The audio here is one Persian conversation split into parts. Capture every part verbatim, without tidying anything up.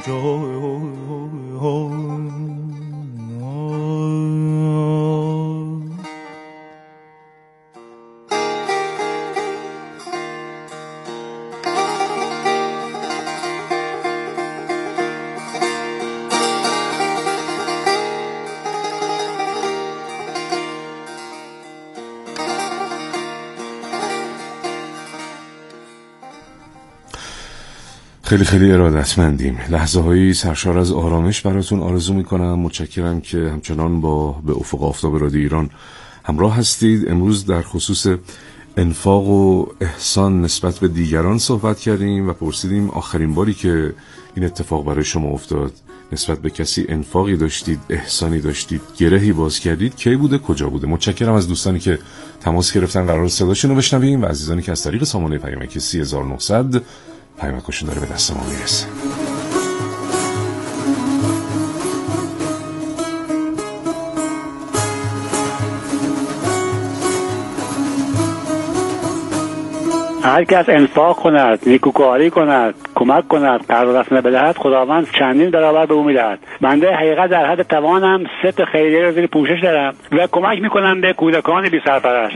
خیلی خیلی ارادتمندیم. لحظه هایی سرشار از آرامش براتون آرزو میکنم. متشکرم که همچنان با به افق آفتاب رادیو ایران همراه هستید. امروز در خصوص انفاق و احسان نسبت به دیگران صحبت کردیم و پرسیدیم آخرین باری که این اتفاق برای شما افتاد نسبت به کسی انفاقی داشتید، احسانی داشتید، گرهی باز کردید، کی بوده، کجا بوده؟ متشکرم از دوستانی که تماس گرفتن قرار صداشون رو بشنویم و عزیزانی که از طریق سامانه پیامکی سه هزار و نهصد پیامکشون داره به دست ما میرسه. هر کس انفاق کند، نیکوکاری کند، کمک کند، قرض رسانه بدهد، خداوند چندین برابر به او میدهد. بنده حقیقت در حد توانم ست خیریه رو زیر پوشش دارم و کمک میکنم به کودکان بی سرپرست.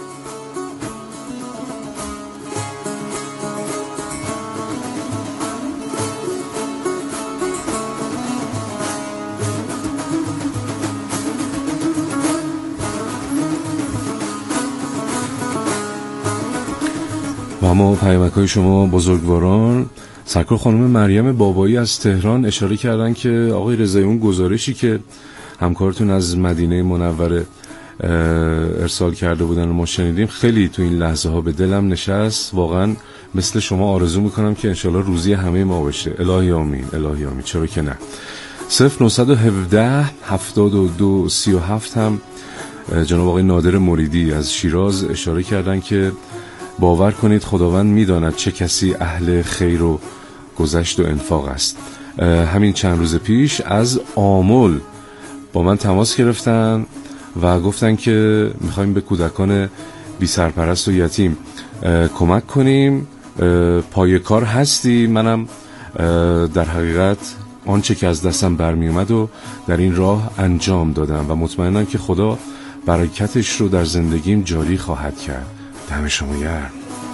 و اما پیامک‌های شما بزرگواران، سرکار خانم مریم بابایی از تهران اشاره کردن که آقای رضایی اون گزارشی که همکارتون از مدینه منوره ارسال کرده بودن و ما شنیدیم خیلی تو این لحظه ها به دلم نشست. واقعا مثل شما آرزو میکنم که انشالله روزی همه ما بشه. الهی آمین، الهی آمین، چرا که نه. صفر نهصد و هفده هفتاد و دو سی و هفت هم جناب آقای نادر مریدی از شیراز اشاره کردن که باور کنید خداوند میداند چه کسی اهل خیر و گذشت و انفاق است. همین چند روز پیش از آمل با من تماس گرفتن و گفتن که میخوایم به کودکان بی سرپرست و یتیم کمک کنیم، پای کار هستی. منم در حقیقت آنچه که از دستم برمی اومد و در این راه انجام دادم و مطمئنم که خدا برکتش رو در زندگیم جاری خواهد کرد. دم شما گرم.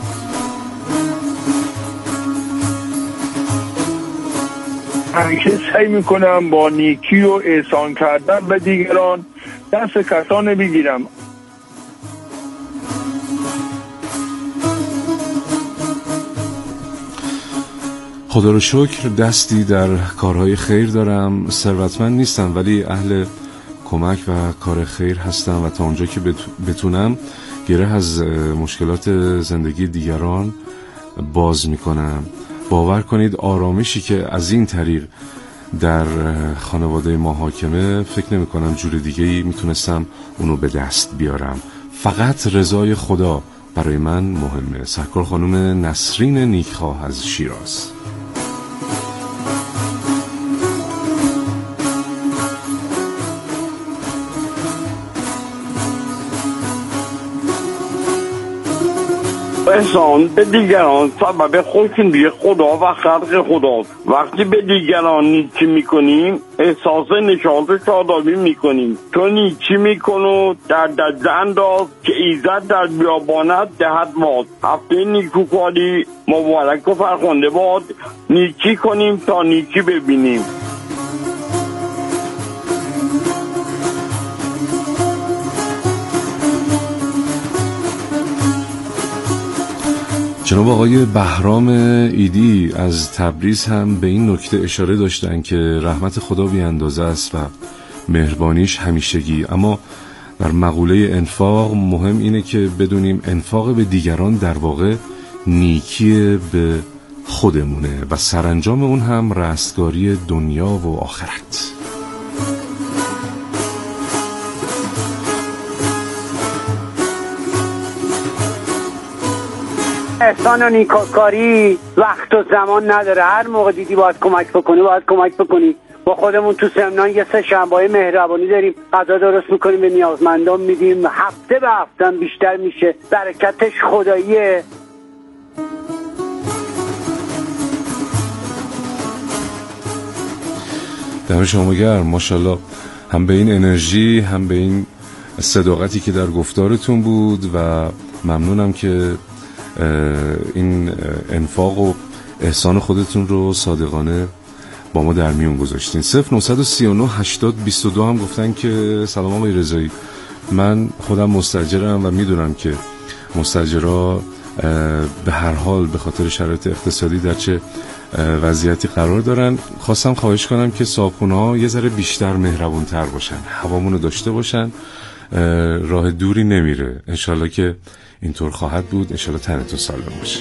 همیشه سعی میکنم با نیکی و احسان کردن به دیگران دست کسان بگیرم. خدا رو شکر دستی در کارهای خیر دارم. ثروتمند نیستم ولی اهل کمک و کار خیر هستم و تا اونجا که بتونم گره از مشکلات زندگی دیگران باز میکنم. باور کنید آرامشی که از این طریق در خانواده ما حاکمه فکر نمی کنم جور دیگه‌ای میتونستم اونو به دست بیارم. فقط رضای خدا برای من مهمه. سرکار خانم نسرین نیکخواه از شیراز. احسان به دیگران سبب خودشونی خدا و خلق خداست. وقتی به دیگران نیکی میکنیم احساس نشاط و شادابی میکنیم. تو نیکی میکنو در دست انداز که ایزد در بیابانت دهد باد. هفته نیکوکاری مبارک و فرخنده باد. نیکی کنیم تا نیکی ببینیم. جناب آقای بهرام ایدی از تبریز هم به این نکته اشاره داشتن که رحمت خدا بی اندازه است و مهربانیش همیشگی. اما در مقوله انفاق مهم اینه که بدونیم انفاق به دیگران در واقع نیکی به خودمونه و سرانجام اون هم رستگاری دنیا و آخرت. احسان و نیکوکاری وقت و زمان نداره. هر موقع دیدی باید کمک بکنی باید کمک بکنی. با خودمون تو سمنان یه سه شنبه‌های مهربانی داریم، غذا درست میکنیم به نیازمندان میدیم. هفته به هفته بیشتر میشه، برکتش خداییه. دم شما گرم. ماشاءالله، هم به این انرژی هم به این صداقتی که در گفتارتون بود و ممنونم که این انفاق و احسان خودتون رو صادقانه با ما در میون گذاشتین. صفر نهصد و سی و نه هشتاد بیست و دو هم گفتن که سلام آقای رضایی، من خودم مستاجرم و میدونم که مستاجرها به هر حال به خاطر شرایط اقتصادی در چه وضعیتی قرار دارن. خواستم خواهش کنم که صاحبخونه‌ها یه ذره بیشتر مهربون‌تر باشن، هوامونو داشته باشن، راه دوری نمیره. انشالله که اینطور خواهد بود. انشالله تنتون سالم باشه.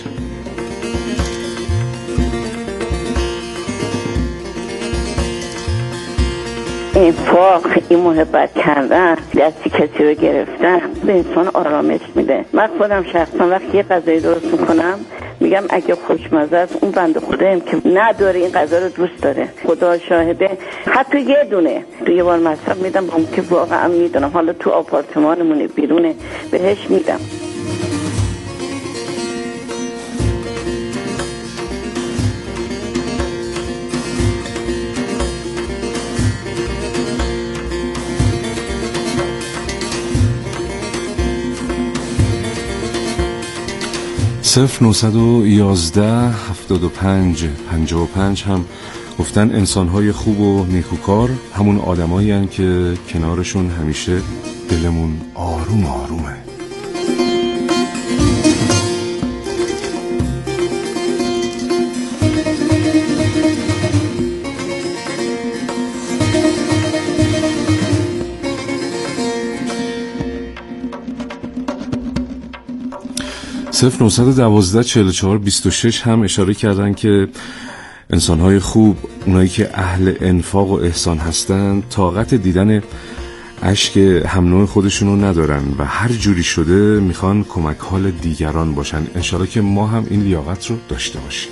انفاق، این محبت کردن، دستی کسی رو گرفتن به انسان آرامش میده. من خودم شخصا وقتی یه غذایی درست میکنم میگم اگه خوشمزه است، اون بنده خدایم که نداره این غذا رو دوست داره، خدا شاهده، حتی یه دونه تو یه بار مصرف میدم با اون که واقعا میدونم حالا تو آپارتمانمونه بیرونه بهش میدم. صفر نهصد و یازده هفتاد و پنج پنجاه و پنج هم گفتن انسان‌های خوب و نیکوکار همون آدمایی هستن که کنارشون همیشه دلمون آروم آرومه. صفر نهصد و دوازده چهل و چهار بیست و شش هم اشاره کردن که انسان‌های خوب، اونایی که اهل انفاق و احسان هستن، طاقت دیدن اشک هم نوع خودشونو ندارن و هر جوری شده میخوان کمک حال دیگران باشن. انشالله که ما هم این لیاقت رو داشته باشیم.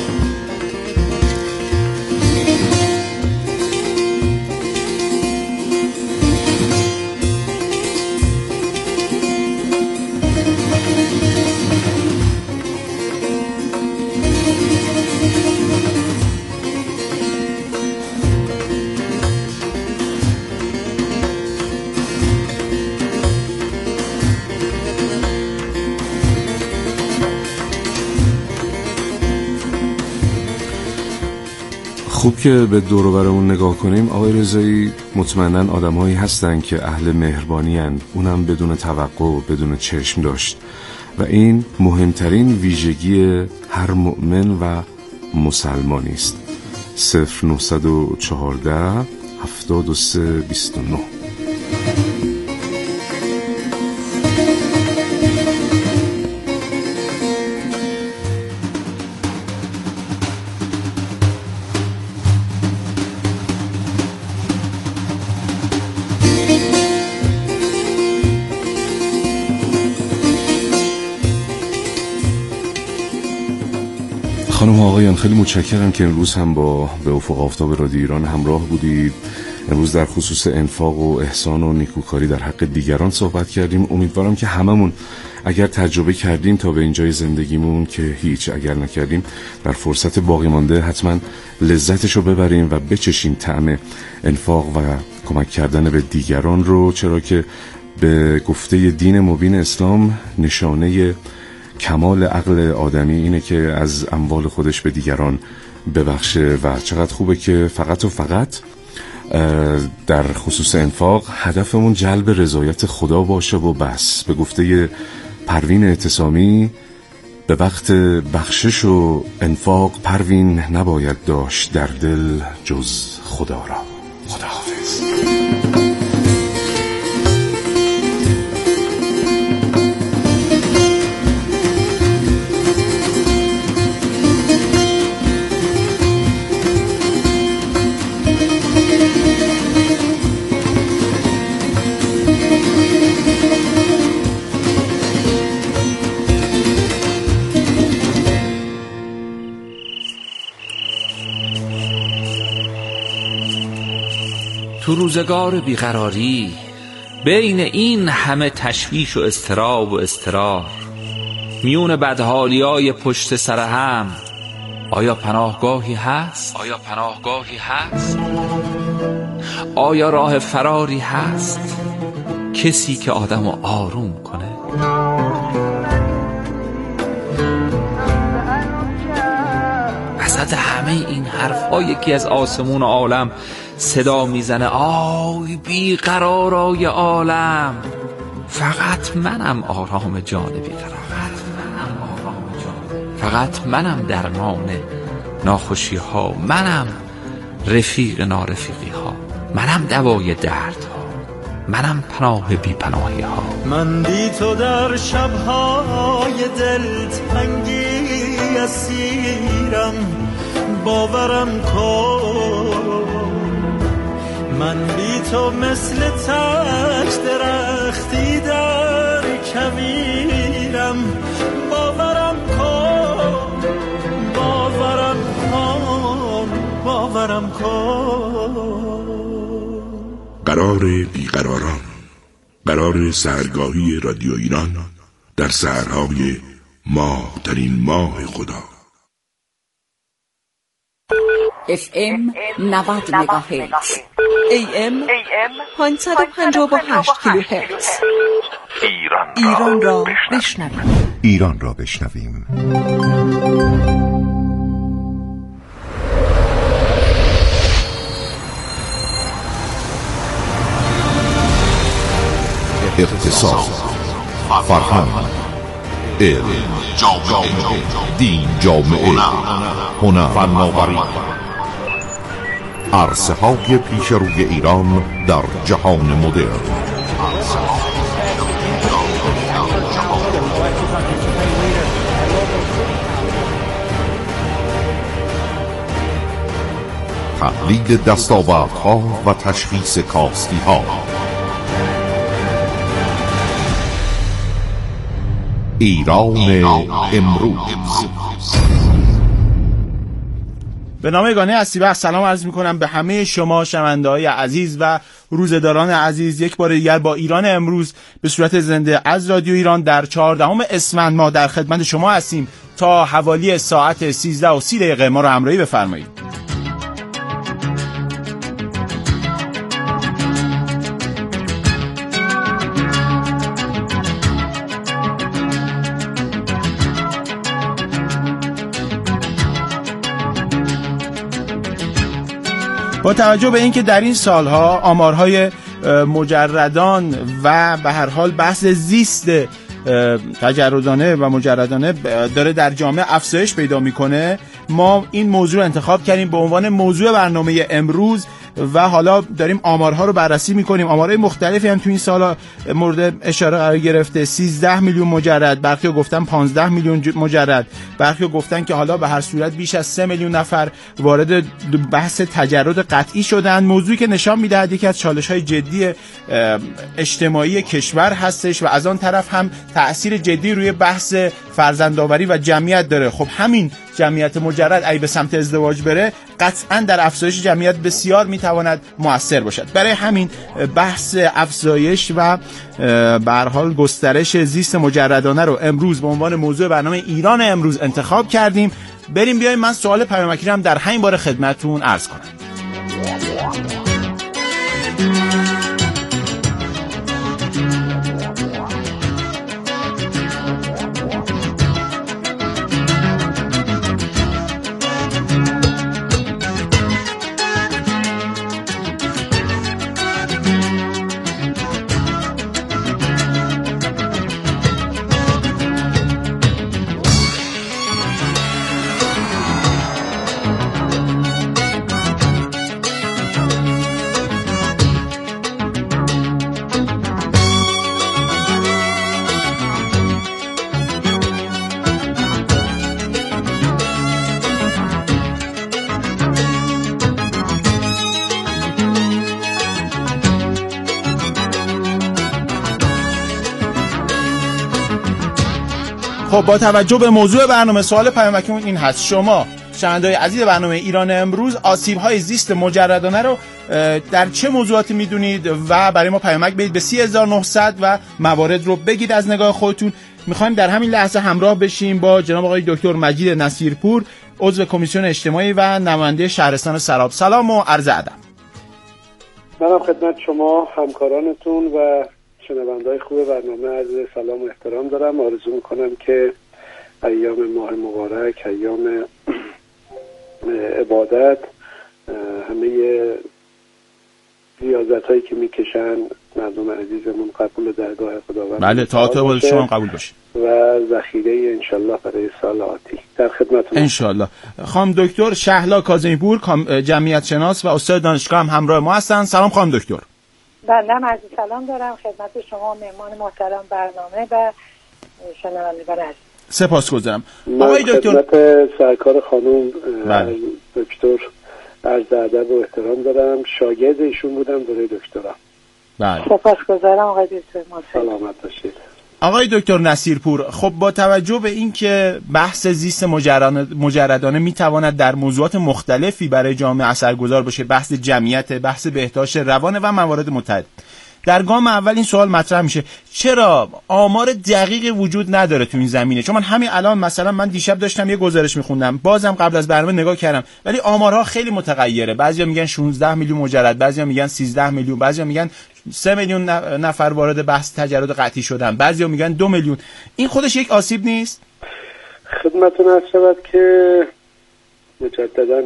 خوب که به دور و برمون نگاه کنیم آقای رضایی، مطمئناً آدم‌هایی هستن که اهل مهربانی هستند، اونم بدون توقع و بدون چشم داشت و این مهمترین ویژگی هر مؤمن و مسلمانی است. صفر نهصد و چهارده هفتاد و سه بیست و نه. خانم و آقایان، خیلی متشکرم که امروز هم با به افق آفتاب رادیو ایران همراه بودید. امروز در خصوص انفاق و احسان و نیکوکاری در حق دیگران صحبت کردیم. امیدوارم که هممون اگر تجربه کردیم تا به اینجای زندگیمون که هیچ، اگر نکردیم در فرصت باقی مانده حتما لذتشو ببریم و بچشیم طعم انفاق و کمک کردن به دیگران رو، چرا که به گفته دین مبین اسلام نشانه کمال عقل آدمی اینه که از اموال خودش به دیگران ببخشه و چقدر خوبه که فقط و فقط در خصوص انفاق هدفمون جلب رضایت خدا باشه و بس. به گفته پروین اعتصامی، به وقت بخشش و انفاق پروین نباید داشت در دل جز خدا را. خداحافظ. تو روزگار بیقراری بین این همه تشویش و اضطراب و اضطرار، میون بدحالیای پشت سر هم آیا پناهگاهی هست؟ آیا پناهگاهی هست؟ آیا راه فراری هست؟ کسی که آدمو آروم کنه؟ وسط همه این حرف‌ها یکی از آسمون عالم صدا میزنه آی بیقرارای عالم، فقط منم آرام جان بیقرار، فقط منم درمان ناخوشی ها، منم رفیق نارفیقی ها، منم دوای درد ها، منم پناه بی پناهی ها. من بی تو در شبهای دلتنگی اسیرم، باورم کن. من بی تو مثل تک درختی در کویرم، باورم کن، باورم کن، باورم کن. قرار بیقراران، قرار سحرگاهی رادیو ایران در سحرهای ماه ترین ماه خدا. اف ام نود مگاهرتز، ای ام پانصد و پنجاه و هشت کیلوهرتز. ایران را بشنویم. ایران را بشنویم. اقتصاد، فرهنگ، علم، دین، جامعه، هنر، فناوری، عرصه های پیش روی ایران در جهان مدرن. تحلیل دستاوردها و تشخیص کاستی ها. ایران امروز. به نام یگانه اسیبخش سلام عرض می‌کنم به همه شما شنونده‌های عزیز و روزه‌داران عزیز. یک بار دیگر با ایران امروز به صورت زنده از رادیو ایران در چهاردهم اسفند ما در خدمت شما هستیم تا حوالی ساعت سیزده و سی دقیقه. ما رو همراهی بفرمایید. با توجه به اینکه در این سالها آمارهای مجردان و به هر حال بحث زیست تجردانه و مجردانه داره در جامعه افزایش پیدا میکنه، ما این موضوع رو انتخاب کردیم به عنوان موضوع برنامه امروز و حالا داریم آمارها رو بررسی میکنیم. آمارهای مختلفی هم تو این سالا مورد اشاره قرار گرفته. سیزده میلیون مجرد، برخی گفتن پانزده میلیون مجرد، برخی گفتن که حالا به هر صورت بیش از سه میلیون نفر وارد بحث تجرد قطعی شدن. موضوعی که نشان میدهد یکی از چالش‌های جدی اجتماعی کشور هستش و از آن طرف هم تأثیر جدی روی بحث فرزندآوری و جمعیت داره. خب همین جمعیت مجرد اگه به سمت ازدواج بره قطعاً در افزایش جمعیت بسیار میتواند مؤثر باشد. برای همین بحث افزایش و به هر حال گسترش زیست مجردانه رو امروز به عنوان موضوع برنامه ایران امروز انتخاب کردیم. بریم بیایم من سوال پیامکی رو هم در همین باره خدمتتون عرض کنم. خب با توجه به موضوع برنامه سوال پیامکیمون این هست: شما شنونده‌های عزیز برنامه ایران امروز آسیب‌های زیست مجردانه رو در چه موضوعاتی میدونید و برای ما پیامک بدید به سی هزار و نهصد و موارد رو بگید از نگاه خودتون. میخوایم در همین لحظه همراه بشیم با جناب آقای دکتر مجید نصیرپور، عضو کمیسیون اجتماعی و نماینده شهرستان سراب. سلام و عرض ادب. منم خدمت شما همکارانتون و شنونده‌های خوب برنامه عرض سلام و احترام دارم. آرزو میکنم که ایام ماه مبارک، ایام عبادت، همه ریاضت هایی که میکشن مردم عزیزمون قبول درگاه خداوند. بله، طاعت و عبادت شما قبول باشه و ذخیره انشالله برای سال آتی در خدمتتون انشالله. خانم دکتر شهلا کاظمی پور، جمعیت شناس و استاد دانشگاه هم همراه ما هستن. سلام خانم دکتر. بنده هم عرض سلام دارم خدمت شما مهمان محترم برنامه و شنوندگان عزیز. سپاسگزارم. آقای دکتر خدمت سرکار خانم دکتر عرض ادب و احترام دارم. شاگرد ایشون بودم دوره دکترا. بله. سپاسگزارم آقای دکتر. سلامت باشید. آقای دکتر نصیرپور، خب با توجه به اینکه بحث زیست مجردانه میتواند در موضوعات مختلفی برای جامعه اثرگذار باشه، بحث جمعیت، بحث بهداشت روان و موارد متعدد، در گام اول این سوال مطرح میشه چرا آمار دقیقی وجود نداره تو این زمینه؟ چون من همین الان مثلا من دیشب داشتم یه گزارش میخوندم، بازم قبل از برنامه نگاه کردم، ولی آمارها خیلی متغیره. بعضیا میگن شانزده میلیون مجرد، بعضیا میگن سیزده میلیون، بعضیا میگن سه میلیون نفر وارد بحث تجرد قطعی شدن، بعضیا میگن دو میلیون. این خودش یک آسیب نیست؟ خدمتتون عرض شود که مجددا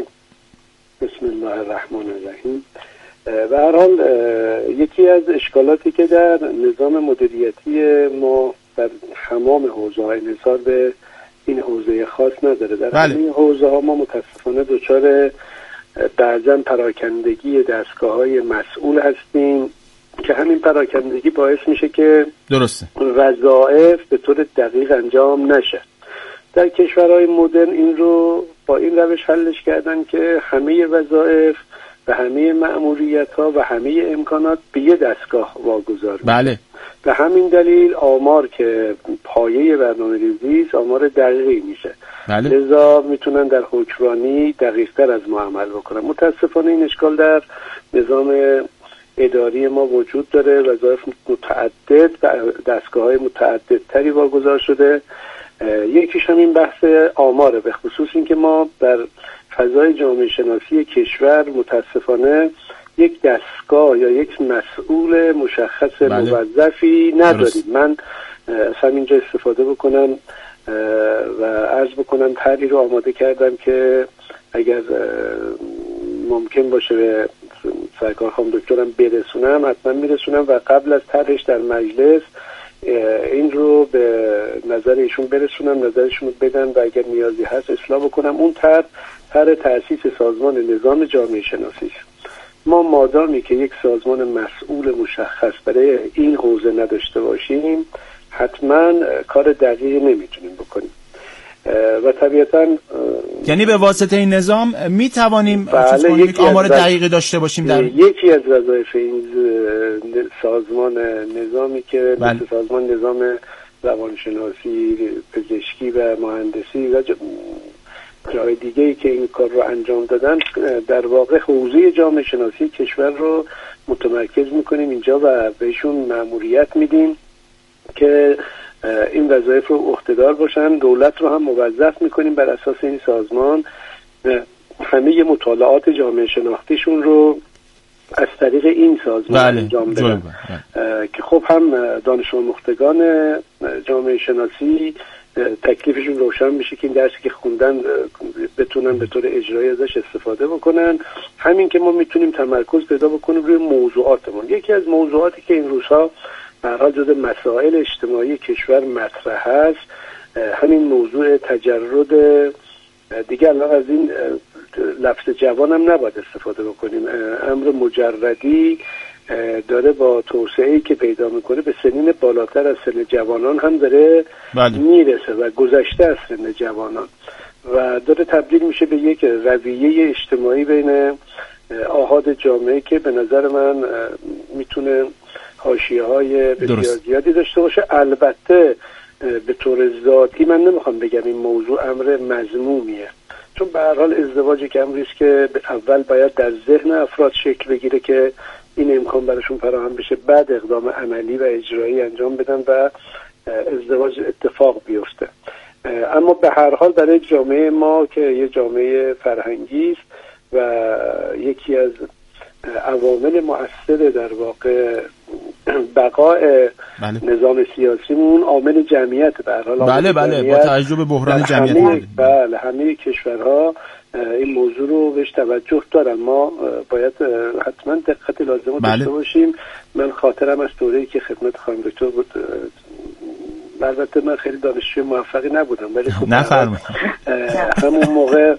بسم الله الرحمن الرحیم. به هر حال یکی از اشکالاتی که در نظام مدیریتی ما در تمام حوزه‌های نظار به این حوزه خاص نداره. در بله. این حوزه ها ما متاسفانه دچار بعضا پراکندگی دستگاه‌های مسئول هستیم که همین پراکندگی باعث میشه که درسته وظایف به طور دقیق انجام نشه. در کشورهای مدرن این رو با این روش حلش کردن که همه وظایف و همه مأموریت‌ها و همه امکانات به یه دستگاه واگذار میشه. بله. به همین دلیل آمار که پایه برنامه‌ریزی است آمار دقیقی میشه. بله. لذا میتونن در حکمرانی دقیق‌تر از ما عمل بکنن. متاسفانه این اشکال در نظام اداری ما وجود داره. وظایف متعدد و دستگاه‌های متعددتری واگذار شده. یکیش همین بحث آماره، به خصوص اینکه ما در فضای جامعه شناسی کشور متاسفانه یک دستگاه یا یک مسئول مشخص بله. موظفی نداریم. درست. من از همینجا استفاده بکنم و عرض بکنم طرحی رو آماده کردم که اگر ممکن باشه به سرکار خانم دکترم برسونم حتما میرسونم و قبل از طرحش در مجلس این رو به نظر ایشون برسونم، نظرشون رو بدن و اگر نیازی هست اصلاح بکنم. اون طرح طرح تأسیس سازمان نظام جامعه شناسی است. ما مادامی که یک سازمان مسئول مشخص برای این حوزه نداشته باشیم حتما کار دقیقی نمیتونیم بکنیم و طبیعتاً یعنی به واسطه این نظام می توانیم بله یک آمار دقیقی داشته باشیم. در یکی از وظایف این سازمان نظامی که بله. مثل سازمان نظام روانشناسی، پزشکی و مهندسی و جای دیگه‌ای که این کار رو انجام دادن، در واقع حوزه جامعه شناسی کشور رو متمرکز میکنیم اینجا و بهشون مأموریت میدیم که این وظایف رو عهدهدار باشن. دولت رو هم موظف میکنیم بر اساس این سازمان همه مطالعات جامعه شناختیشون رو از طریق این سازمان بله. انجام بدن که خب هم دانش آموختگان جامعه شناسی تکلیفشون روشن میشه که این درسی که خوندن بتونن به طور اجرایی ازش استفاده بکنن. همین که ما میتونیم تمرکز پیدا بکنیم روی موضوعاتمون. یکی از موضوعاتی که این روزها به هر حال جزو مسائل اجتماعی کشور مطرح هست همین موضوع تجرد، دیگه الان از این لفظ جوان هم نباید استفاده بکنیم، امر مجردی داره با توسعه‌ای که پیدا میکنه به سنین بالاتر از سن جوانان هم داره بله. میرسه و گذشته از سن جوانان و داره تبدیل میشه به یک رویه اجتماعی بین آحاد جامعه که به نظر من میتونه حاشیه‌های بسیار زیادی داشته باشه. البته به طور ذاتی من نمیخوام بگم این موضوع امر مذمومیه، چون به هر حال ازدواج که امری است که اول باید در ذهن افراد شکل بگیره که این امکان براشون فراهم بشه، بعد اقدام عملی و اجرایی انجام بدن و ازدواج اتفاق بیفته. اما به هر حال برای جامعه ما که یه جامعه فرهنگی است و یکی از عوامل مؤثر در واقع بقای بله. نظام سیاسیمون عامل جمعیت به هر حال بله بله با توجه به بحران جمعیت همه بله همه کشورها این موضوع رو بهش توجه دارن. ما باید حتما دقت لازم رو بله. داشته باشیم. من خاطرم از دوره‌ای که خدمت خانم دکتر بود، البته من خیلی دانشجوی موفقی نبودم ولی خب نفرمایید همون موقع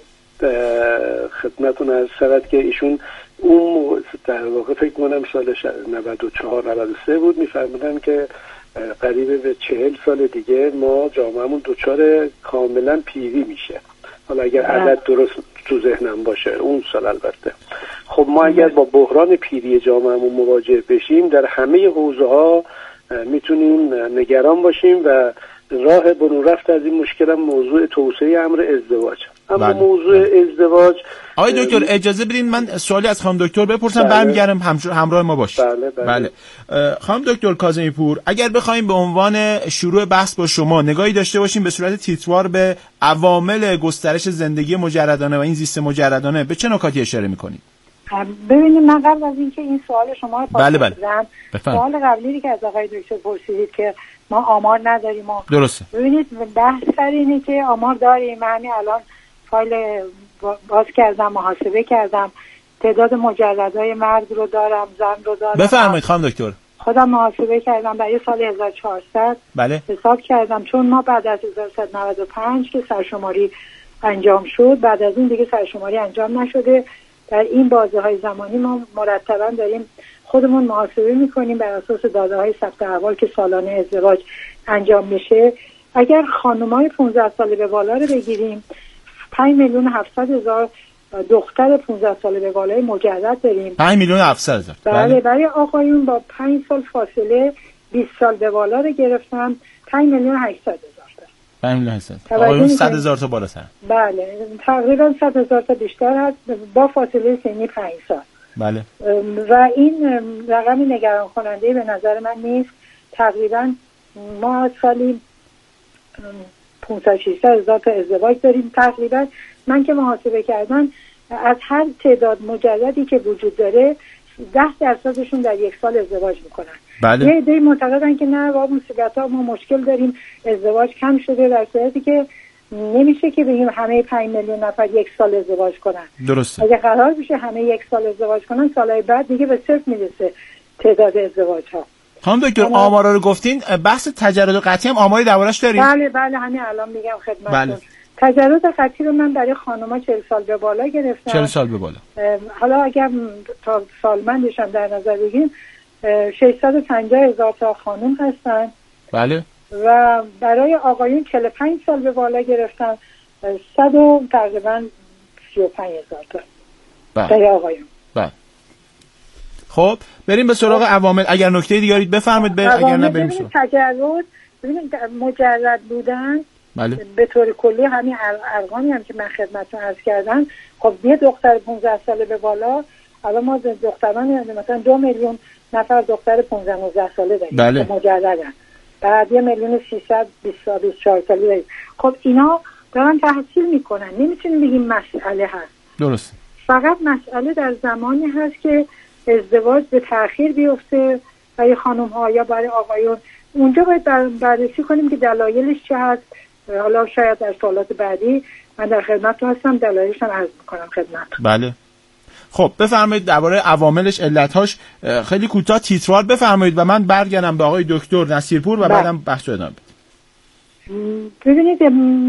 خدمتتون عرض شود که ایشون اون در واقع فکر کنم سال نود و چهار نود و سه بود، میفرمودن که قریب به چهل سال دیگه ما جامعهمون دوچار کاملا پیری میشه. حالا اگر عدد درست تو ذهنم باشه اون سال البته. خب ما اگر با بحران پیری جامعهمون مواجه بشیم در همه حوزه ها میتونیم نگران باشیم و راه برون رفت از این مشکل هم موضوع توسعه امر ازدواج. اما بله. موضوع ازدواج آقای دکتر اجازه بدین من سوالی از خانم دکتر بپرسم بله. برمیگردم همراه ما باشید. بله بله. بله. خانم دکتر کاظمی پور، اگر بخوایم به عنوان شروع بحث با شما نگاهی داشته باشیم به صورت تیتروار به عوامل گسترش زندگی مجردانه و این زیست مجردانه، به چه نکاتی اشاره می‌کنید؟ ببینید من قبل از اینکه این سوال شما رو بله بله. سوال قبلی که از آقای دکتر پرسیدید که ما آمار نداریم ما درسته. ببینید بحث سر اینه که آمار داریم. من همین الان فایل باز کردم، محاسبه کردم، تعداد مجردهای مرد رو دارم، زن رو دارم. بفرمایید خانم دکتر. خودم محاسبه کردم برای سال هزار و چهارصد بله. حساب کردم، چون ما بعد از هزار و سیصد و نود و پنج که سرشماری انجام شد، بعد از این دیگه سرشماری انجام نشده. در این بازه های زمانی ما مرتبا داریم خودمون محاسبه میکنیم بر اساس داده های ثبت احوال که سالانه ازدواج انجام میشه. اگر خانم‌های پانزده ساله به بالا رو بگیریم، پنج میلیون و هفتصد هزار دختر پانزده ساله به بالای مجرد داریم. پنج میلیون و هفتصد هزار. بله. برای آقایون با پنج سال فاصله بیست سال به بالا رو گرفتم، پنج میلیون و هشتصد هزار. پنج میلیون و هشتصد. آقایون صد هزار تا بالاتر. بله. تقریبا صد هزار تا بیشتر هست با فاصله سنی پنج سال. بله. و این رقم نگران کننده به نظر من نیست. تقریبا ما سالی پانصد ششصد هزار تا ازدواج داریم. تقریبا من که محاسبه کردم از هر تعداد مجردی که وجود داره ده درصدشون در یک سال ازدواج میکنن. بله. یه عده معتقدن که نه با مصیبت‌ها ما مشکل داریم، ازدواج کم شده، در صورتی که نمیشه که بگیم همه پنج میلیون نفر یک سال ازدواج کنن. درسته. اگه قرار بشه همه یک سال ازدواج کنن، سالهای بعد دیگه به صفر میرسه تعداد ازدواج ها. خانم دکتر آمارا رو گفتین، بحث تجرد قطعی هم آماری دربارش دارید؟ بله بله همین الان میگم خدمتتون. بله. تجرد قطعی رو من برای خانم‌ها چهل سال به بالا گرفتم. چهل سال به بالا. حالا اگر تا سالمندشم در نظر بگیریم ششصد و پنجاه هزار تا خانم هستن. بله. و برای آقایون چهل و پنج سال به بالا گرفتن صد و تقریبا سی و پنج هزار تا. بله. برای آقایون. بله. خب بریم به سراغ عوامل. اگر نکته دیگه بفرمایید، به اگر نه بریم سراغ تجرد. ببینید مجرد بودن بله. به طور کلی همین ارقامی هم که من خدمتتون عرض کردم. خب یه دختر پانزده ساله به بالا، الان ما دختران مثلا دو میلیون نفر دختر پانزده نوزده ساله داریم بله. که مجردن. بعد یه میلیون و سیصد بیست و چهار ساله داریم. خب اینا دارن تحصیل میکنن، نمیتونیم بگیم مسئله هست. درست. فقط مسئله در زمانی هست که ازدواج به تأخیر بیفته برای خانم ها یا برای آقایون. اونجا باید بررسی کنیم که دلایلش چه هست. حالا شاید در سوالات بعدی من در خدمتتون هستم، دلایلش هم عرض میکنم خدمتتون. بله. خب بفرمایید درباره عواملش، علتهاش خیلی کوتاه تیتروار بفرمایید و من برگردم به آقای دکتر نصیرپور و بله. بعدم بحث رو ادامه بدم. ببینید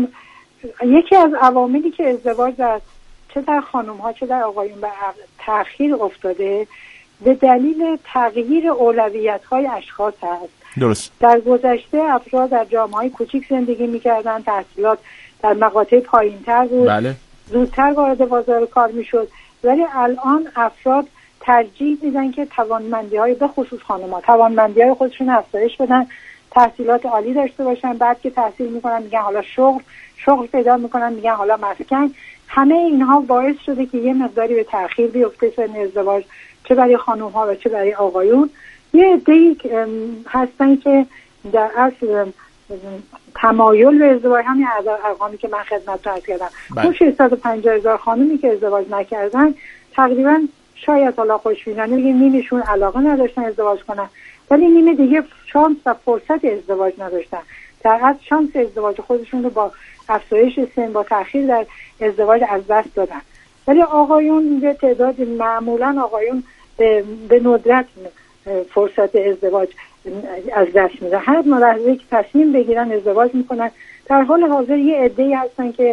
یکی از عواملی که ازدواج در چه در خانم ها چه در آقایون به تأخیر افتاده به دلیل تغییر اولویت های اشخاص هست. درست. در گذشته افراد در جامعه‌های کوچیک زندگی می‌کردند، تحصیلات در مقاطع پایین‌تر بود. بله. زودتر وارد بازار کار می‌شد. ولی الان افراد ترجیح میدن که توانمندی‌های به خصوص خانم‌ها توانمندی‌های خودشون افزایش بدن، تحصیلات عالی داشته باشن، بعد که تحصیل می‌کنن میگن حالا شغل، شغل پیدا می‌کنن میگن حالا مسکن. همه اینها باعث شده که یه مقداری به تأخیر بیفته سن ازدواج، چه برای خانم‌ها و چه برای آقایون. یه عده‌ای هستن که در اصل تمایل به ازدواج، همین ارقامی که من خدمتتون عرض کردم، اون ششصد و پنجاه هزار خانومی که ازدواج نکردن تقریبا شاید حالا خوشبینانه بگیم نیمشون علاقه نداشتن ازدواج کنن، ولی نیمه دیگه شانس و فرصت ازدواج نداشتن، در اصل شانس ازدواج خودشون رو با افزایش سن، با تأخیر در ازدواج از دست دادن. ولی آقایون یه تعداد، معمولا آقایون به, به ندرت فرصت ازدواج از دست میدن، هر لحظه که تصمیم بگیرن ازدواج میکنن. در حال حاضر یه عده‌ای هستن که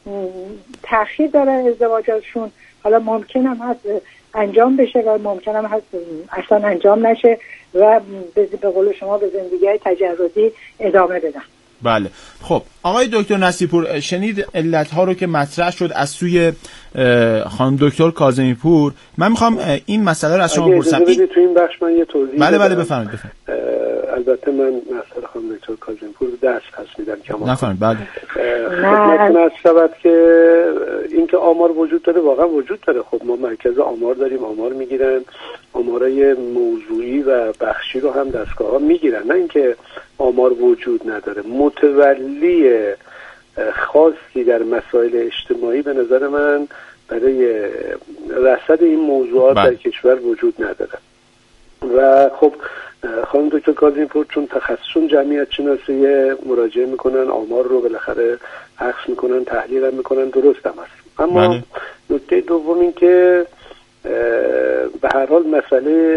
تأخیر دارن ازدواجشون، حالا ممکنم هست انجام بشه و ممکنم هست اصلا انجام نشه و به قول شما به زندگی تجربی ادامه بدن. بله. خب آقای دکتر نصیرپور، شنید علت‌ها رو که مطرح شد از سوی خانم دکتر کاظمی پور. من میخوام این مسئله رو از شما بپرسم. اگه اجازه تو این بخش من یه توضیح بله بله بفرمایید بفرمایید. البته من مسئله خانم دکتر کاظمی پور درس پس میدم کما. نفرمایید. بله. خدمتتون عرض شود که اینکه آمار وجود داره، واقعا وجود داره. خب ما مرکز آمار داریم، آمار میگیرن، آمارای موضوعی و بخشی رو هم دستگاه‌ها میگیرن، نه اینکه آمار وجود نداره. متولی خاصی در مسائل اجتماعی به نظر من برای رصد این موضوعات در کشور وجود نداره. و خب خانم دکتر کاظمی پور چون تخصصشون جمعیت شناسی، مراجعه میکنن، آمار رو بالاخره عکس میکنن، تحلیل هم میکنن، درست هم هست. اما بله. نکته دوم این که به هر حال مسئله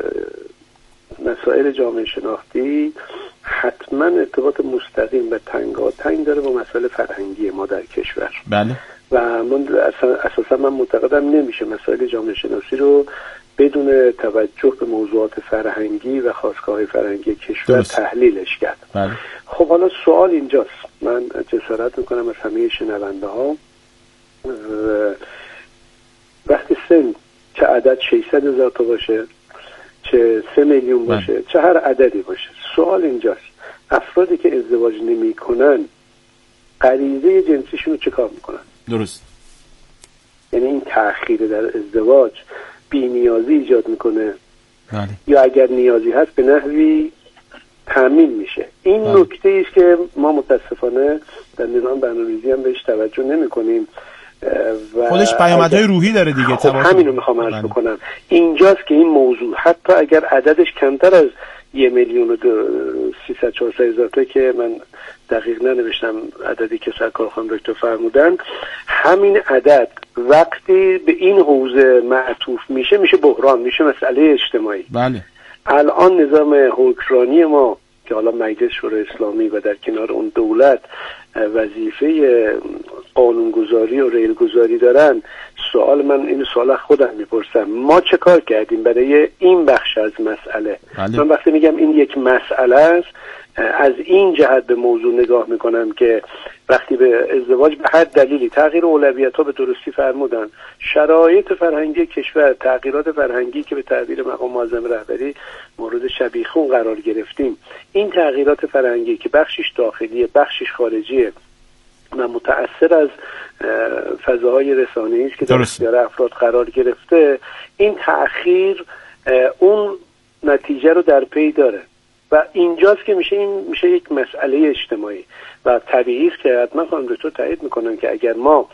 مسائل جامعه شناختی حتما ارتباط مستقیم و تنگاتنگ داره با مسائل فرهنگی ما در کشور. بله. و من اساسا من معتقدم نمیشه مسائل جامعه شناسی رو بدون توجه به موضوعات فرهنگی و خاصگاه‌های فرهنگی کشور درست. تحلیلش کرد. بله. خب حالا سوال اینجاست، من جسارت میکنم از همه شنونده ها، وقتی سن چه عدد ششصد هزار تا باشه، چه سه میلیون باشه، بله. چه هر عددی باشه، سوال اینجاست افرادی که ازدواج نمی کنن غریزه جنسیشون رو چه کار میکنن؟ درست. یعنی این تأخیر در ازدواج بی نیازی ایجاد میکنه، بله. یا اگر نیازی هست به نحوی تأمین میشه. این بله. نکته ایست که ما متاسفانه در نظام برنامه‌ریزی هم بهش توجه نمی کنیم و خودش پیامدهای روحی داره دیگه. خب همینو میخوام عرض بکنم. اینجاست که این موضوع حتی اگر عددش کمتر از یه میلیون و سیصد چهارصد هزار تا که من دقیق ننوشتم عددی که سرکار خانم دکتر فرمودن، همین عدد وقتی به این حوزه معطوف میشه میشه بحران، میشه مسئله اجتماعی. بله. الان نظام حکمرانی ما که حالا مجلس شورای اسلامی و در کنار اون دولت وظیفه قانونگذاری و ریلگذاری دارن، سوال من این سوال خودم میپرسم، ما چه کار کردیم برای این بخش از مسئله؟ بله. من وقتی میگم این یک مسئله است، از این جهت به موضوع نگاه میکنم که وقتی به ازدواج به هر دلیلی تغییر اولویت ها به درستی فرمودن، شرایط فرهنگی کشور، تغییرات فرهنگی که به تعبیر مقام معظم رهبری مورد شبیخون قرار گرفتیم، این تغییرات فرهنگی که بخشش داخلیه بخشش خارجیه و متأثر از فضاهای رسانه‌ای است که در اختیار افراد قرار گرفته، این تأخیر اون نتیجه رو در پی داره و اینجاست که میشه این میشه یک مسئله اجتماعی و طبیعی است که حتما خانم دکتر تایید میکنن که اگر ما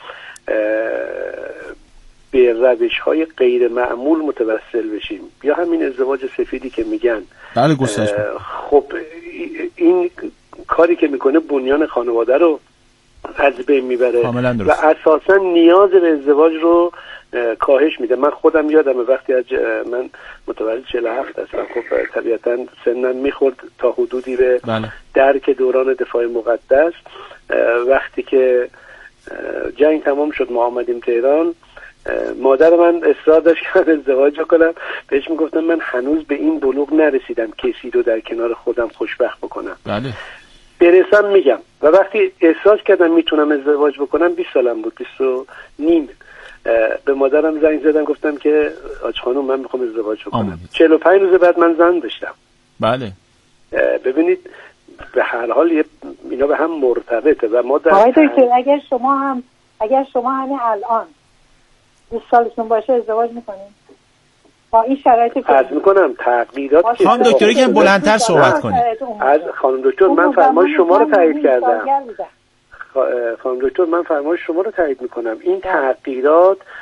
به روش‌های غیر معمول متوسل بشیم یا همین ازدواج سفیدی که میگن، بله گسترش، خب این کاری که میکنه بنیان خانواده رو از بین میبره و اساسا نیاز به ازدواج رو کاهش میده. من خودم یادمه وقتی از من متولد چهل و هفت هستم، خب طبیعتا سنم میخورد تا حدودی به بله. درک دوران دفاع مقدس. وقتی که جنگ تمام شد ما آمدیم تهران، مادر من اصرار داشت که ازدواج کنم، بهش میگفتم من هنوز به این بلوغ نرسیدم کسی رو در کنار خودم خوشبخت بکنم. بله. برسم میگم. و وقتی احساس کردم میتونم ازدواج بکنم، بیست سالم بود، بیست و نیم، به مادرم زنگ زدم گفتم که آج خانم من میخوام ازدواج بکنم. چهل و پنج روز بعد من زن داشتم. بله. ببینید به هر حال اینا به هم مرتبطه و ما در آقای دکتر اگر شما هم اگر شما همین الان بیست سالتون باشه ازدواج میکنین؟ این شرایط عرض میکنم تغییرات که خانم دکتر یکم بلندتر صحبت کنید. از خانم دکتر من فرمایش شما رو تایید کردم. خانم دکتر من فرمایش شما رو تایید میکنم. این تغییرات